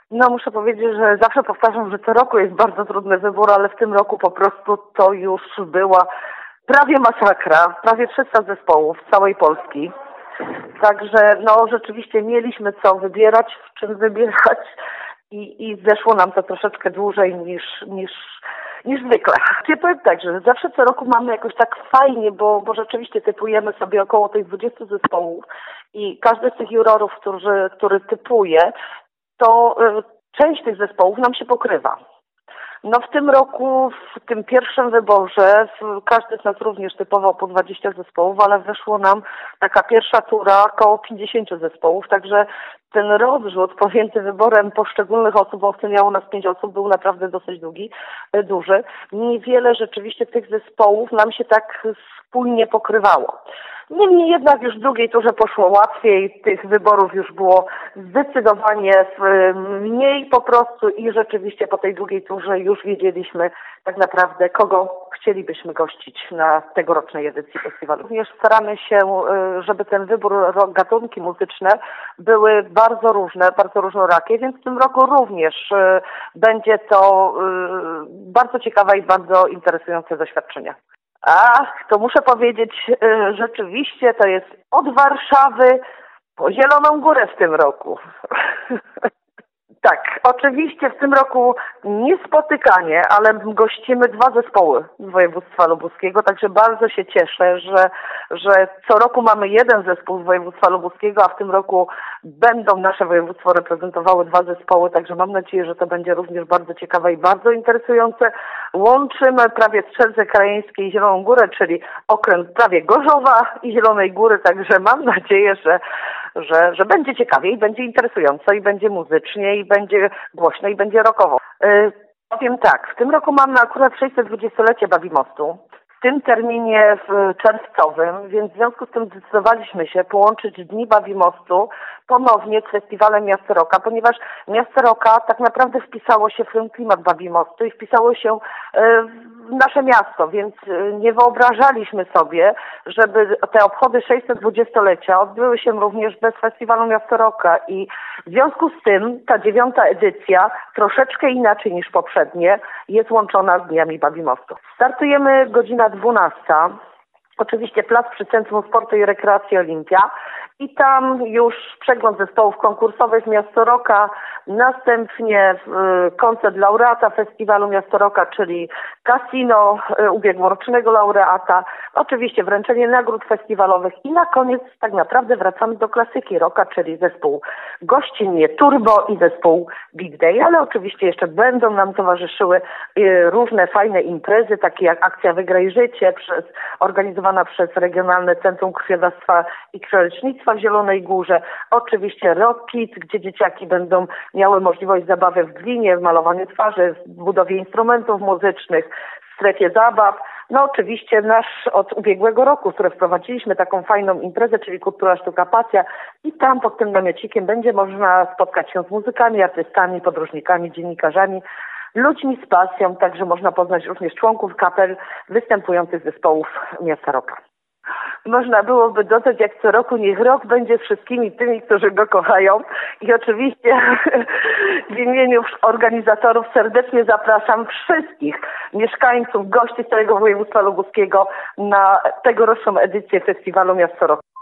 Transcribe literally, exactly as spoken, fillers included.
No muszę powiedzieć, że zawsze powtarzam, że co roku jest bardzo trudny wybór, ale w tym roku po prostu to już była prawie masakra, prawie trzysta zespołów z całej Polski. Także no rzeczywiście mieliśmy co wybierać, w czym wybierać i, i zeszło nam to troszeczkę dłużej niż, niż, niż zwykle. Ja powiem tak, że zawsze co roku mamy jakoś tak fajnie, bo, bo rzeczywiście typujemy sobie około tych dwudziestu zespołów i każdy z tych jurorów, który, który typuje, to y, część tych zespołów nam się pokrywa. No w tym roku, w tym pierwszym wyborze, każdy z nas również typował po dwadzieścia zespołów, ale wyszło nam taka pierwsza tura około pięćdziesięciu zespołów, także ten rozrzut pomiędzy wyborem poszczególnych osób, bo oceniało nas pięć osób, był naprawdę dosyć długi, duży. Niewiele rzeczywiście tych zespołów nam się tak spójnie pokrywało. Niemniej jednak już w drugiej turze poszło łatwiej, tych wyborów już było zdecydowanie mniej po prostu i rzeczywiście po tej drugiej turze już wiedzieliśmy tak naprawdę, kogo chcielibyśmy gościć na tegorocznej edycji festiwalu. Również staramy się, żeby ten wybór, gatunki muzyczne były bardzo różne, bardzo różnorakie, więc w tym roku również będzie to bardzo ciekawe i bardzo interesujące doświadczenie. Ach, to muszę powiedzieć, rzeczywiście to jest od Warszawy po Zieloną Górę w tym roku. Tak, oczywiście w tym roku niespotykanie, ale gościmy dwa zespoły z województwa lubuskiego, także bardzo się cieszę, że, że co roku mamy jeden zespół z województwa lubuskiego, a w tym roku będą nasze województwo reprezentowały dwa zespoły, także mam nadzieję, że to będzie również bardzo ciekawe i bardzo interesujące. Łączymy prawie Strzelce Krajeńskie i Zieloną Górę, czyli okręg prawie Gorzowa i Zielonej Góry, także mam nadzieję, że Że, że będzie ciekawie i będzie interesująco i będzie muzycznie i będzie głośno i będzie rockowo. Yy, powiem tak, w tym roku mamy akurat sześćsetdwudziestolecie Babimostu, w tym terminie w czerwcowym, więc w związku z tym zdecydowaliśmy się połączyć Dni Babimostu ponownie z festiwalem Miasto Rocka, ponieważ Miasto Rocka tak naprawdę wpisało się w ten klimat Babimostu i wpisało się w nasze miasto, więc nie wyobrażaliśmy sobie, żeby te obchody sześćsetdwudziestolecia odbyły się również bez festiwalu Miasto Rocka i w związku z tym ta dziewiąta edycja troszeczkę inaczej niż poprzednie jest łączona z Dniami Babimostu. Startujemy godzina dwunasta. Oczywiście plac przy Centrum Sportu i Rekreacji Olimpia i tam już przegląd zespołów konkursowych Miasto Rocka, następnie koncert laureata festiwalu Miasto Rocka, czyli Casino ubiegłorocznego laureata, oczywiście wręczenie nagród festiwalowych i na koniec tak naprawdę wracamy do klasyki rocka, czyli zespół gościnnie Turbo i zespół Big Day, ale oczywiście jeszcze będą nam towarzyszyły różne fajne imprezy, takie jak akcja Wygraj Życie, przez, organizowana przez Regionalne Centrum Krwiodawstwa i Krwiolecznictwa w Zielonej Górze, oczywiście Rock Kids, gdzie dzieciaki będą miały możliwość zabawy w glinie, w malowaniu twarzy, w budowie instrumentów muzycznych, w strefie zabaw. No oczywiście nasz od ubiegłego roku, które wprowadziliśmy taką fajną imprezę, czyli Kultura Sztuka Pasja i tam pod tym namiocikiem będzie można spotkać się z muzykami, artystami, podróżnikami, dziennikarzami, ludźmi z pasją, także można poznać również członków kapel występujących zespołów Miasta Rocka. Można byłoby dodać, jak co roku, niech rok będzie wszystkimi tymi, którzy go kochają. I oczywiście w imieniu organizatorów serdecznie zapraszam wszystkich mieszkańców, gości z całego województwa lubuskiego na tegoroczną edycję festiwalu Miasto Rocka.